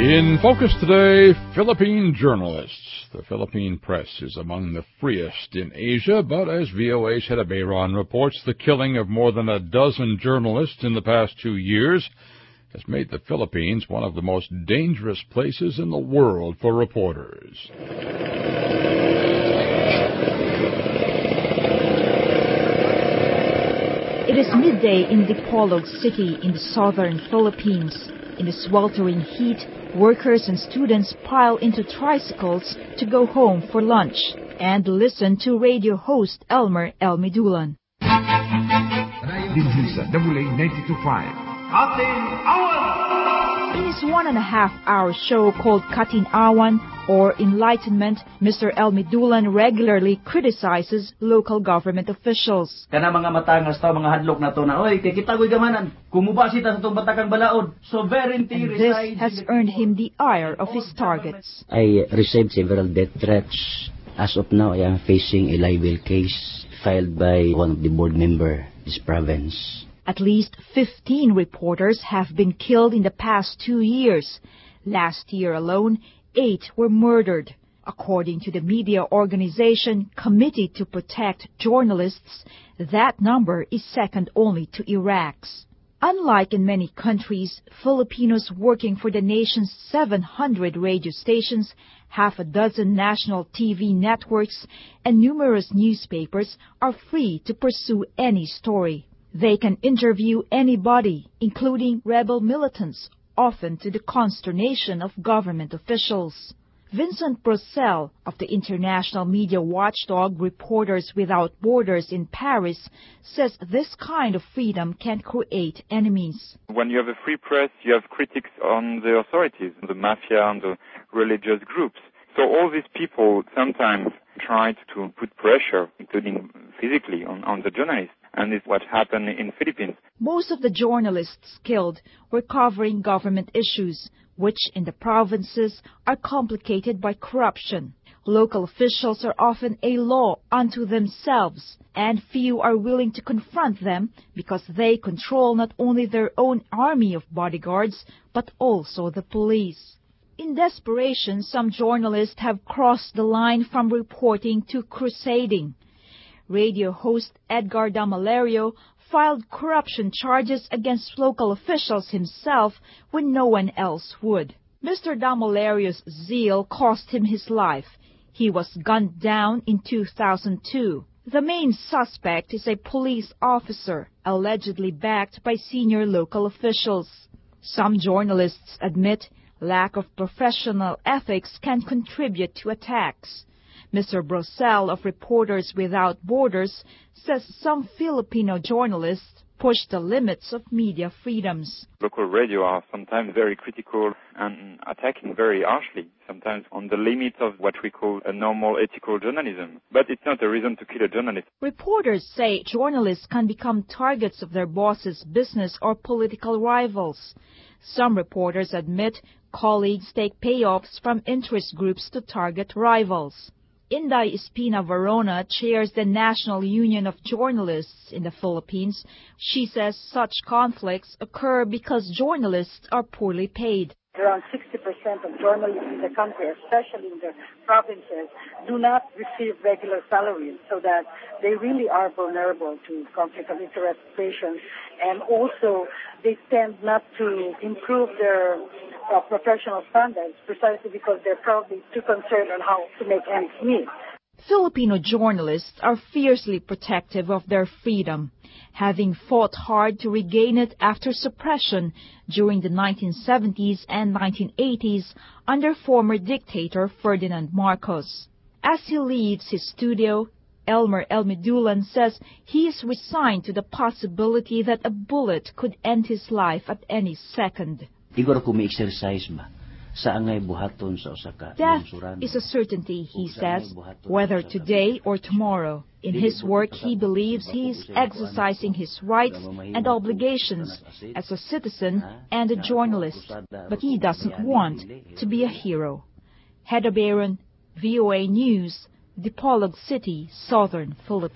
In focus today, Philippine journalists. The Philippine press is among the freest in Asia, but as VOA's Hedda Bayron reports, the killing of more than a dozen journalists in the past 2 years has made the Philippines one of the most dangerous places in the world for reporters. It is midday in Dipolog City in the southern Philippines. In the sweltering heat, workers and students pile into tricycles to go home for lunch and listen to radio host Elmer Elmidulan. Din sa Damulay 92.5. Katin Awan! In his 1.5-hour show called Katin Awan, or Enlightenment, Mr. Elmidulan regularly criticizes local government officials. Kana mga matangas taw mga hadlok na to na, oy, kay kita ko'y gamanan, kumuba sita sa itong batakang balaod. Sovereignty and this has earned him the ire of his targets. I received several death threats. As of now, I am facing a libel case filed by one of the board members of this province. At least 15 reporters have been killed in the past 2 years. Last year alone, 8 were murdered. According to the media organization Committee to Protect Journalists, that number is second only to Iraq's. Unlike in many countries, Filipinos working for the nation's 700 radio stations, half a dozen national TV networks, and numerous newspapers are free to pursue any story. They can interview anybody, including rebel militants, often to the consternation of government officials. Vincent Brosel of the international media watchdog Reporters Without Borders in Paris says this kind of freedom can create enemies. When you have a free press, you have critics on the authorities, the mafia and the religious groups. So all these people sometimes try to put pressure, including physically, on the journalists. And it's what happened in Philippines. Most of the journalists killed were covering government issues, which in the provinces are complicated by corruption. Local officials are often a law unto themselves, and few are willing to confront them because they control not only their own army of bodyguards, but also the police. In desperation, some journalists have crossed the line from reporting to crusading. Radio host Edgar Damalario filed corruption charges against local officials himself when no one else would. Mr. Damolario's zeal cost him his life. He was gunned down in 2002. The main suspect is a police officer, allegedly backed by senior local officials. Some journalists admit lack of professional ethics can contribute to attacks. Mr. Brosel of Reporters Without Borders says some Filipino journalists push the limits of media freedoms. Local radio are sometimes very critical and attacking very harshly, sometimes on the limits of what we call a normal ethical journalism. But it's not a reason to kill a journalist. Reporters say journalists can become targets of their bosses' business or political rivals. Some reporters admit colleagues take payoffs from interest groups to target rivals. Inday Espina Varona chairs the National Union of Journalists in the Philippines. She says such conflicts occur because journalists are poorly paid. Around 60% of journalists in the country, especially in the provinces, do not receive regular salaries, so that they really are vulnerable to conflict of interest situations. And also, they tend not to improve their professional standards precisely because they're probably too concerned on how to make ends meet. Filipino journalists are fiercely protective of their freedom, having fought hard to regain it after suppression during the 1970s and 1980s under former dictator Ferdinand Marcos. As he leaves his studio, Elmer Elmidulan says he is resigned to the possibility that a bullet could end his life at any second. Igor ko may exercise ba? Death is a certainty, he says, whether today or tomorrow. In his work, he believes he is exercising his rights and obligations as a citizen and a journalist, but he doesn't want to be a hero. Hedda Bayron, VOA News, Dipolog City, Southern Philippines.